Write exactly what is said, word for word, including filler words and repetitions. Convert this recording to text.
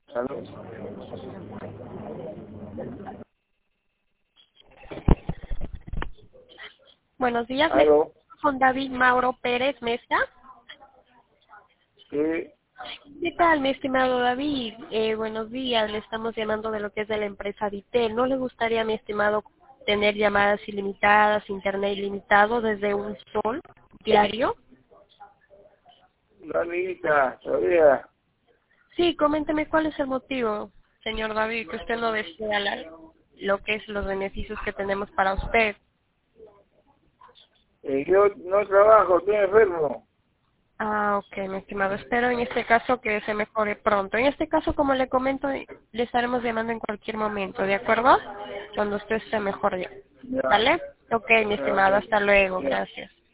¿Aló? Buenos días, me ¿Aló? con David Mauro Pérez Mesa. Sí, ¿Qué tal, mi estimado David? Eh, buenos días, le estamos llamando de lo que es de la empresa Vitel. ¿No le gustaría, mi estimado, tener llamadas ilimitadas, internet ilimitado desde un sol diario? la amiguita, todavía. Sí, coménteme cuál es el motivo, señor David, que usted no desea la- lo que es los beneficios que tenemos para usted. Eh, yo no trabajo, estoy enfermo. Ah, ok, mi estimado. Espero en este caso que se mejore pronto. En este caso, como le comento, le estaremos llamando en cualquier momento, ¿de acuerdo? Cuando usted esté mejor ya. Ya, ¿Vale? Ok, mi ya, estimado. ok. Hasta luego. Ya. Gracias.